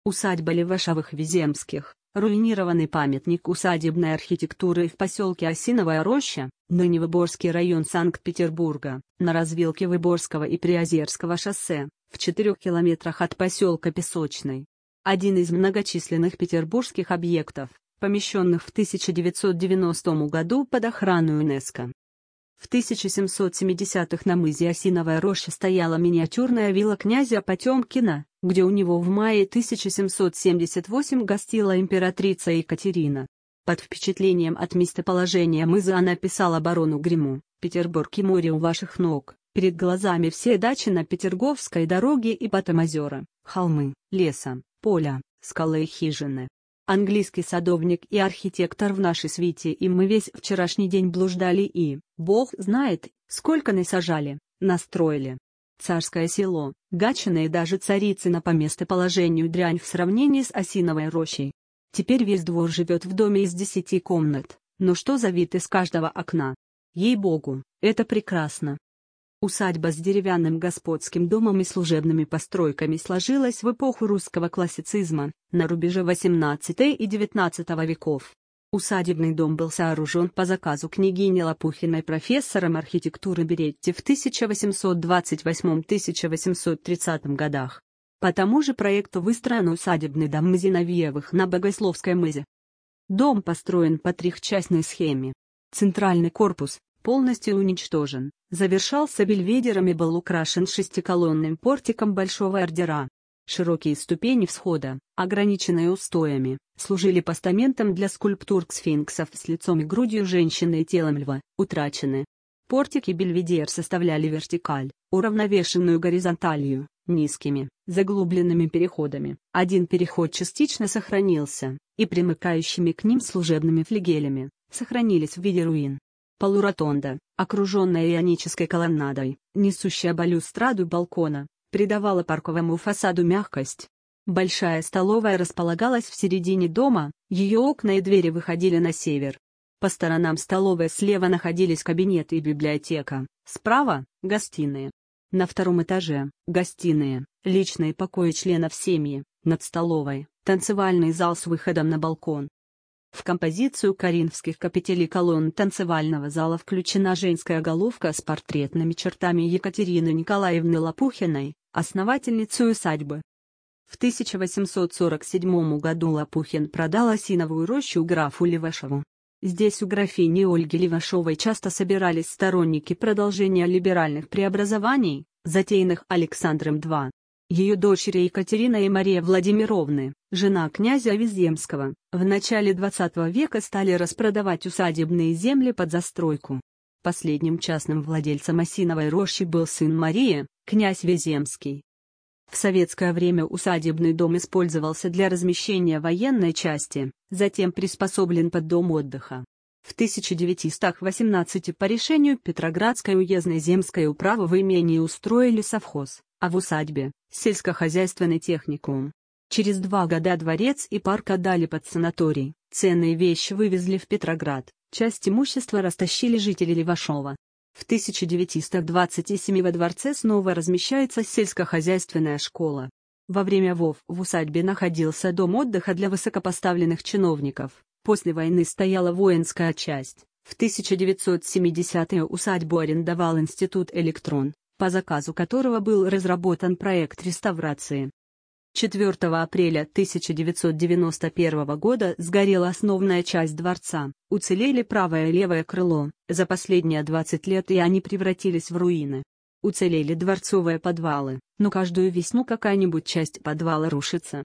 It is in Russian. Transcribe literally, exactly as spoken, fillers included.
Усадьба Левашовых-Виземских, руинированный памятник усадебной архитектуры в поселке Осиновая Роща, ныне Выборгский район Санкт-Петербурга, на развилке Выборгского и Приозерского шоссе, в четырех километрах от поселка Песочный. Один из многочисленных петербургских объектов, помещенных в тысяча девятьсот девяностом году под охрану ЮНЕСКО. В тысяча семьсот семидесятых на мызе Осиновая Роща стояла миниатюрная вилла князя Потемкина, где у него в мае тысяча семьсот семьдесят восьмого гостила императрица Екатерина. Под впечатлением от местоположения мыза она писала барону Гриму: «Петербург и море у ваших ног, перед глазами все дачи на Петерговской дороге и потом озера, холмы, леса, поля, скалы и хижины. Английский садовник и архитектор в нашей свите, и мы весь вчерашний день блуждали и, Бог знает, сколько насажали, настроили. Царское село, Гатчина и даже Царицына по местоположению дрянь в сравнении с Осиновой Рощей. Теперь весь двор живет в доме из десяти комнат, но что за вид из каждого окна? Ей-богу, это прекрасно!» Усадьба с деревянным господским домом и служебными постройками сложилась в эпоху русского классицизма, на рубеже восемнадцатого и девятнадцатого веков. Усадебный дом был сооружен по заказу княгини Лопухиной профессором архитектуры Беретти в тысяча восемьсот двадцать восьмом — тысяча восемьсот тридцатом годах. По тому же проекту выстроен усадебный дом Зиновьевых на Богословской мызе. Дом построен по трехчастной схеме. Центральный корпус, полностью уничтожен, завершался бельведером и был украшен шестиколонным портиком большого ордера. Широкие ступени всхода, ограниченные устоями, служили постаментом для скульптур сфинксов с лицом и грудью женщины и телом льва, утрачены. Портик и бельведер составляли вертикаль, уравновешенную горизонталью, низкими, заглубленными переходами. Один переход частично сохранился, и примыкающими к ним служебными флигелями, сохранились в виде руин. Полуротонда, окруженная ионической колоннадой, несущая балюстраду балкона, придавала парковому фасаду мягкость. Большая столовая располагалась в середине дома, ее окна и двери выходили на север. По сторонам столовой слева находились кабинеты и библиотека, справа – гостиные. На втором этаже – гостиные, личные покои членов семьи, над столовой – танцевальный зал с выходом на балкон. В композицию коринфских капителей колонн танцевального зала включена женская головка с портретными чертами Екатерины Николаевны Лопухиной, основательницы усадьбы. В тысяча восемьсот сорок седьмом году Лопухин продал Осиновую Рощу графу Левашову. Здесь у графини Ольги Левашовой часто собирались сторонники продолжения либеральных преобразований, затеянных Александром вторым. Ее дочери Екатерина и Мария Владимировны, жена князя Виземского, в начале двадцатого века стали распродавать усадебные земли под застройку. Последним частным владельцем Осиновой Рощи был сын Марии, князь Виземский. В советское время усадебный дом использовался для размещения военной части, затем приспособлен под дом отдыха. В тысяча девятьсот восемнадцатом по решению Петроградской уездной земской управы в имении устроили совхоз, а в усадьбе – сельскохозяйственный техникум. Через два года дворец и парк отдали под санаторий, ценные вещи вывезли в Петроград, часть имущества растащили жители Левашова. В тысяча девятьсот двадцать седьмом во дворце снова размещается сельскохозяйственная школа. Во время ВОВ в усадьбе находился дом отдыха для высокопоставленных чиновников, после войны стояла воинская часть. В тысяча девятьсот семидесятом усадьбу арендовал институт «Электрон», по заказу которого был разработан проект реставрации. четвёртого апреля тысяча девятьсот девяносто первого года сгорела основная часть дворца, уцелели правое и левое крыло, за последние двадцать лет и они превратились в руины. Уцелели дворцовые подвалы, но каждую весну какая-нибудь часть подвала рушится.